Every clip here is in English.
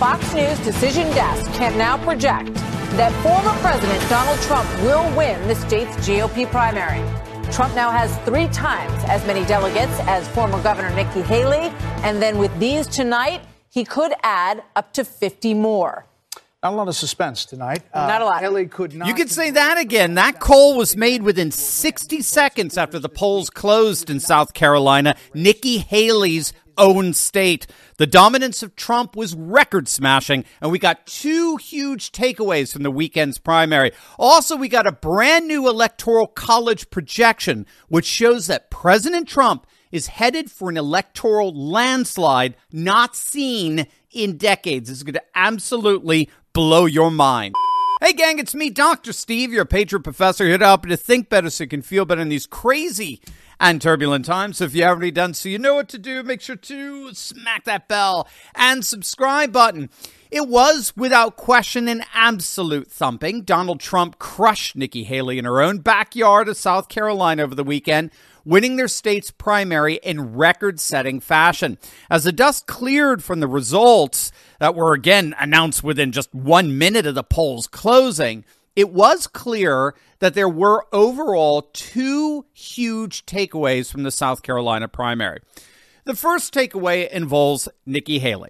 Fox News decision desk can now project that former President Donald Trump will win the state's GOP primary. Trump now has 3 times as many delegates as former Governor Nikki Haley. And then with these tonight, he could add up to 50 more. Not a lot of suspense tonight. Not a lot. Haley could not. You could say that again. That call was made within 60 seconds after the polls closed in South Carolina, Nikki Haley's own state. The dominance of Trump was record-smashing, and we got 2 huge takeaways from the weekend's primary. Also, we got a brand new Electoral College projection, which shows that President Trump is headed for an electoral landslide not seen in decades. This is going to absolutely blow your mind. Hey, gang, it's me, Dr. Steve, your Patriot Professor, here to help you to think better so you can feel better in these crazy and turbulent times. So if you haven't already done so, you know what to do. Make sure to smack that bell and subscribe button. It was, without question, an absolute thumping. Donald Trump crushed Nikki Haley in her own backyard of South Carolina over the weekend, winning their state's primary in record-setting fashion. As the dust cleared from the results that were again announced within just 1 minute of the polls closing, it was clear that there were overall 2 huge takeaways from the South Carolina primary. The first takeaway involves Nikki Haley.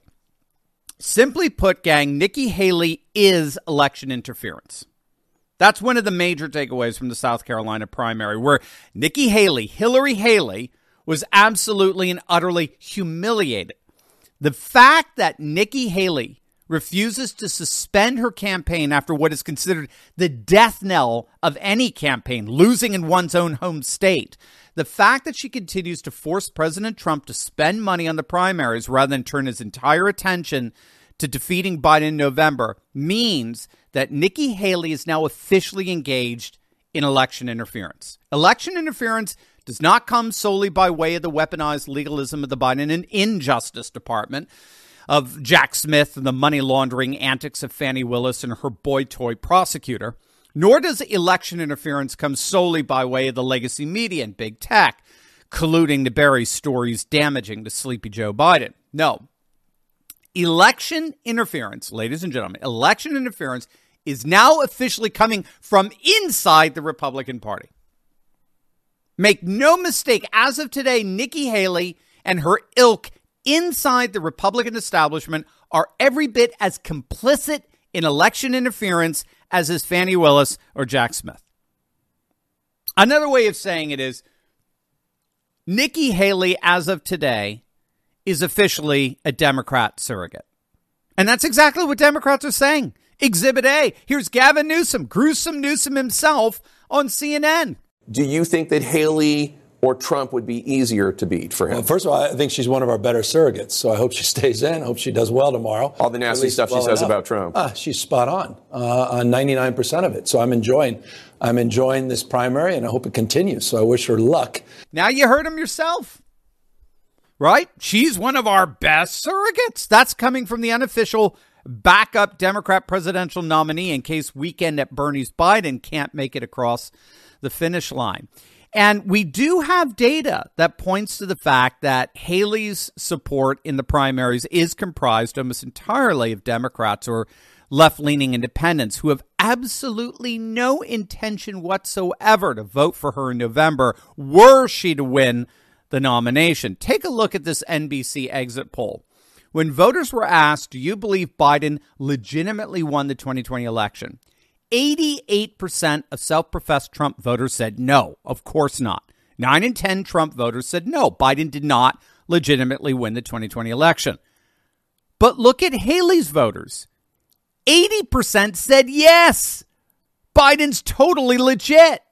Simply put, gang, Nikki Haley is election interference. That's one of the major takeaways from the South Carolina primary, where Nikki Haley, Hillary Haley, was absolutely and utterly humiliated. The fact that Nikki Haley refuses to suspend her campaign after what is considered the death knell of any campaign, losing in one's own home state. The fact that she continues to force President Trump to spend money on the primaries rather than turn his entire attention to defeating Biden in November means that Nikki Haley is now officially engaged in election interference. Election interference does not come solely by way of the weaponized legalism of the Biden and Injustice Department, of Jack Smith and the money laundering antics of Fani Willis and her boy toy prosecutor, nor does election interference come solely by way of the legacy media and big tech, colluding to bury stories damaging to sleepy Joe Biden. No. Election interference, ladies and gentlemen, election interference is now officially coming from inside the Republican Party. Make no mistake, as of today, Nikki Haley and her ilk inside the Republican establishment are every bit as complicit in election interference as is Fani Willis or Jack Smith. Another way of saying it is Nikki Haley, as of today, is officially a Democrat surrogate. And that's exactly what Democrats are saying. Exhibit A. Here's Gavin Newsom, gruesome Newsom himself, on CNN. Do you think that Haley or Trump would be easier to beat for him? Well, first of all, I think she's one of our better surrogates, so I hope she stays in. I hope she does well tomorrow. All the nasty stuff she says about Trump. She's spot on 99% of it. So I'm enjoying this primary, and I hope it continues. So I wish her luck. Now you heard him yourself, right? She's one of our best surrogates. That's coming from the unofficial backup Democrat presidential nominee in case Weekend at Bernie's Biden can't make it across the finish line. And we do have data that points to the fact that Haley's support in the primaries is comprised almost entirely of Democrats or left-leaning independents who have absolutely no intention whatsoever to vote for her in November were she to win the nomination. Take a look at this NBC exit poll. When voters were asked, do you believe Biden legitimately won the 2020 election? 88% of self-professed Trump voters said no, of course not. 9 in 10 Trump voters said no, Biden did not legitimately win the 2020 election. But look at Haley's voters. 80% said yes, Biden's totally legit.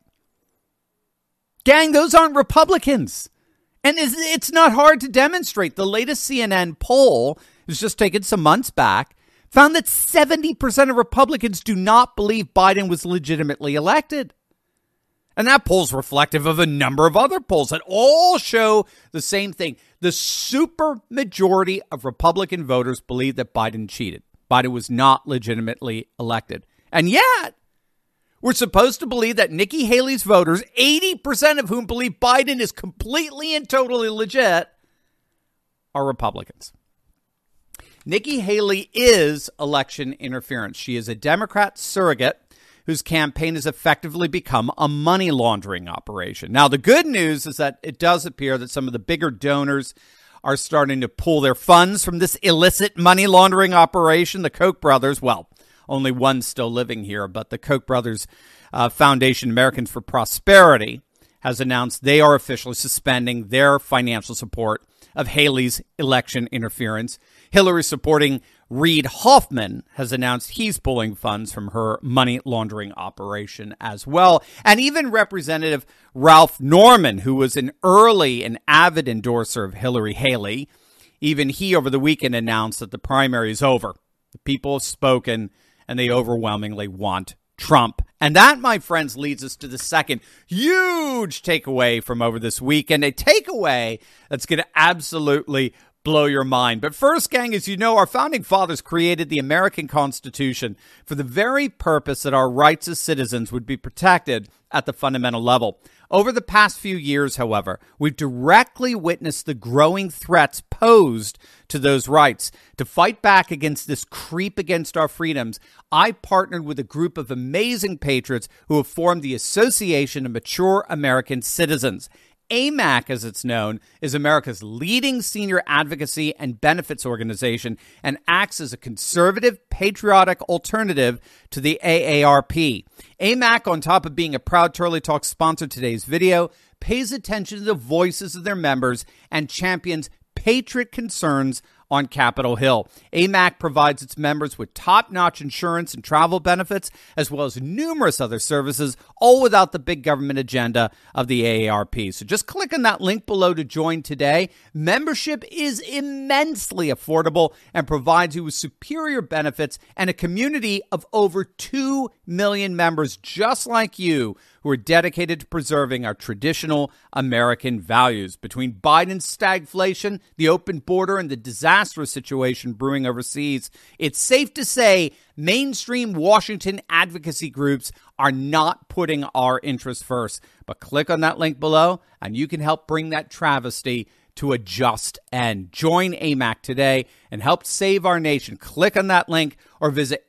Gang, those aren't Republicans. And it's not hard to demonstrate. The latest CNN poll, was just taken some months back, found that 70% of Republicans do not believe Biden was legitimately elected. And that poll's reflective of a number of other polls that all show the same thing. The super majority of Republican voters believe that Biden cheated. Biden was not legitimately elected. And yet, we're supposed to believe that Nikki Haley's voters, 80% of whom believe Biden is completely and totally legit, are Republicans. Nikki Haley is election interference. She is a Democrat surrogate whose campaign has effectively become a money laundering operation. Now, the good news is that it does appear that some of the bigger donors are starting to pull their funds from this illicit money laundering operation. The Koch brothers, well, only one's still living here, but the Koch brothers Foundation Americans for Prosperity has announced they are officially suspending their financial support of Haley's election interference. Hillary supporting Reid Hoffman has announced he's pulling funds from her money laundering operation as well. And even Representative Ralph Norman, who was an early and avid endorser of Hillary Haley, even he over the weekend announced that the primary is over. The people have spoken and they overwhelmingly want Trump. And that, my friends, leads us to the second huge takeaway from over this weekend, a takeaway that's going to absolutely blow your mind. But first, gang, as you know, our founding fathers created the American Constitution for the very purpose that our rights as citizens would be protected at the fundamental level. Over the past few years, however, we've directly witnessed the growing threats posed to those rights. To fight back against this creep against our freedoms, I partnered with a group of amazing patriots who have formed the Association of Mature American Citizens. AMAC, as it's known, is America's leading senior advocacy and benefits organization and acts as a conservative, patriotic alternative to the AARP. AMAC, on top of being a proud Turley Talk sponsor today's video, pays attention to the voices of their members and champions patriot concerns on Capitol Hill. AMAC provides its members with top-notch insurance and travel benefits, as well as numerous other services, all without the big government agenda of the AARP. So just click on that link below to join today. Membership is immensely affordable and provides you with superior benefits and a community of over 2 million members just like you who are dedicated to preserving our traditional American values. Between Biden's stagflation, the open border, and the disastrous situation brewing overseas, it's safe to say mainstream Washington advocacy groups are not putting our interests first. But click on that link below, and you can help bring that travesty to a just end. Join AMAC today and help save our nation. Click on that link or visit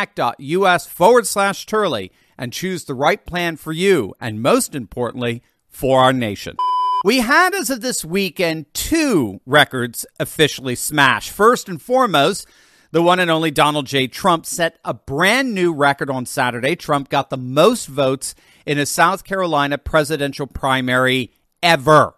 amac.us/Turley and choose the right plan for you and, most importantly, for our nation. We had, as of this weekend, 2 records officially smashed. First and foremost, the one and only Donald J. Trump set a brand new record on Saturday. Trump got the most votes in a South Carolina presidential primary ever.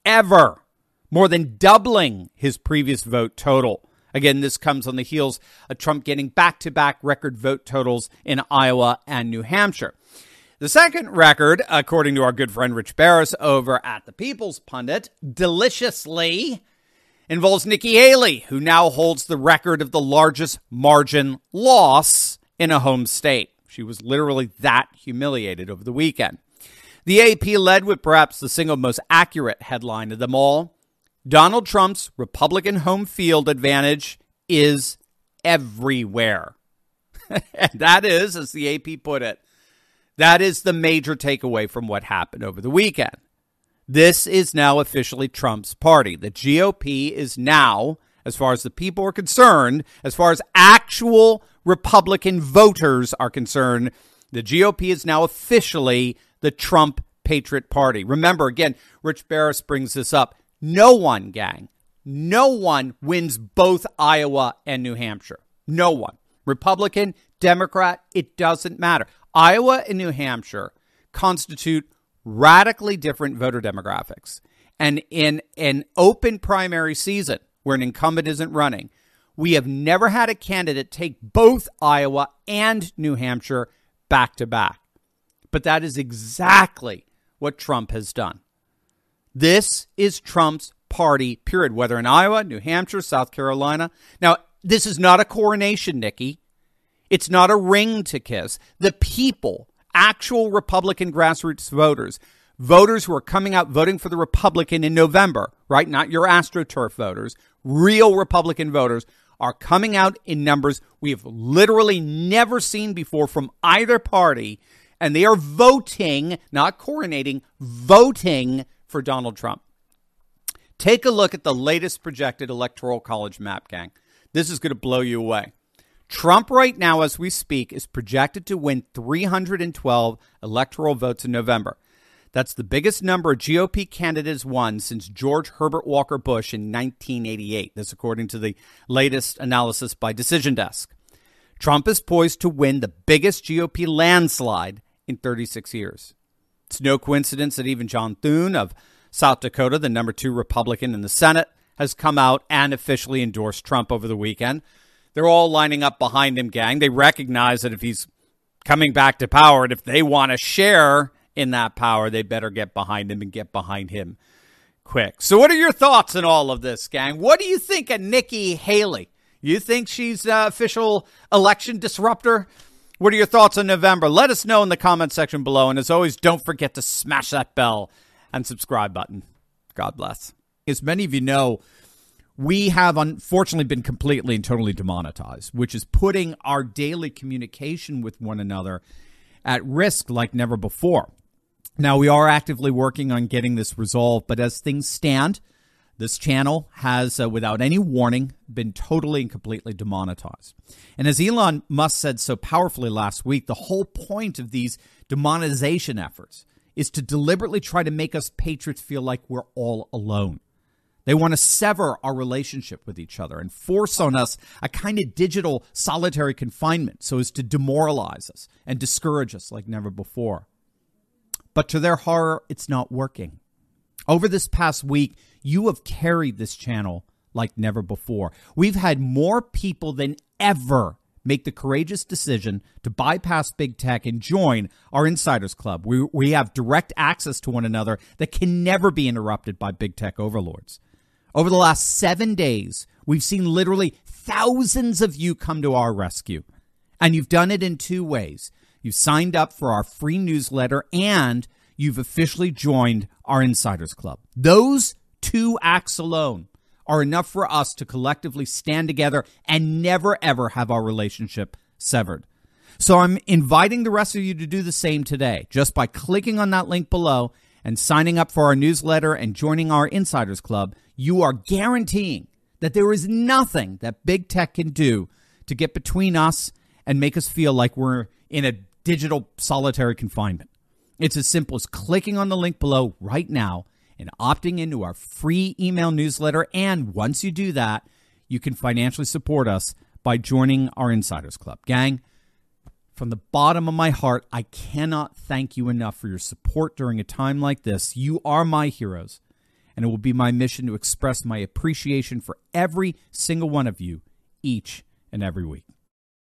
More than doubling his previous vote total. Again, this comes on the heels of Trump getting back-to-back record vote totals in Iowa and New Hampshire. The second record, according to our good friend Rich Barris over at The People's Pundit, deliciously involves Nikki Haley, who now holds the record of the largest margin loss in a home state. She was literally that humiliated over the weekend. The AP led with perhaps the single most accurate headline of them all. Donald Trump's Republican home field advantage is everywhere. And that is, as the AP put it, that is the major takeaway from what happened over the weekend. This is now officially Trump's party. The GOP is now, as far as the people are concerned, as far as actual Republican voters are concerned, the GOP is now officially the Trump Patriot Party. Remember, again, Rich Barris brings this up. No one, gang, no one wins both Iowa and New Hampshire. No one. Republican, Democrat, it doesn't matter. Iowa and New Hampshire constitute radically different voter demographics. And in an open primary season where an incumbent isn't running, we have never had a candidate take both Iowa and New Hampshire back to back. But that is exactly what Trump has done. This is Trump's party, period, whether in Iowa, New Hampshire, South Carolina. Now, this is not a coronation, Nikki. It's not a ring to kiss. The people, actual Republican grassroots voters who are coming out voting for the Republican in November, right? Not your AstroTurf voters. Real Republican voters are coming out in numbers we have literally never seen before from either party. And they are voting, not coronating, voting for Donald Trump. Take a look at the latest projected Electoral College map, gang. This is going to blow you away. Trump right now, as we speak, is projected to win 312 electoral votes in November. That's the biggest number a GOP candidate has won since George Herbert Walker Bush in 1988. This according to the latest analysis by Decision Desk. Trump is poised to win the biggest GOP landslide in 36 years. It's no coincidence that even John Thune of South Dakota, the number 2 Republican in the Senate, has come out and officially endorsed Trump over the weekend. They're all lining up behind him, gang. They recognize that if he's coming back to power and if they want to share in that power, they better get behind him and get behind him quick. So what are your thoughts on all of this, gang? What do you think of Nikki Haley? You think she's an official election disruptor? What are your thoughts on November? Let us know in the comment section below. And as always, don't forget to smash that bell and subscribe button. God bless. As many of you know, we have unfortunately been completely and totally demonetized, which is putting our daily communication with one another at risk like never before. Now, we are actively working on getting this resolved, but as things stand, this channel has, without any warning, been totally and completely demonetized. And as Elon Musk said so powerfully last week, the whole point of these demonetization efforts is to deliberately try to make us patriots feel like we're all alone. They want to sever our relationship with each other and force on us a kind of digital solitary confinement so as to demoralize us and discourage us like never before. But to their horror, it's not working. Over this past week, you have carried this channel like never before. We've had more people than ever make the courageous decision to bypass big tech and join our Insiders Club. We have direct access to one another that can never be interrupted by big tech overlords. Over the last 7 days, we've seen literally thousands of you come to our rescue. And you've done it in 2 ways. You've signed up for our free newsletter and you've officially joined our Insiders Club. Those 2 acts alone are enough for us to collectively stand together and never, ever have our relationship severed. So I'm inviting the rest of you to do the same today, just by clicking on that link below and signing up for our newsletter and joining our Insiders Club. You are guaranteeing that there is nothing that big tech can do to get between us and make us feel like we're in a digital solitary confinement. It's as simple as clicking on the link below right now and opting into our free email newsletter. And once you do that, you can financially support us by joining our Insiders Club. Gang, from the bottom of my heart, I cannot thank you enough for your support during a time like this. You are my heroes, and it will be my mission to express my appreciation for every single one of you each and every week.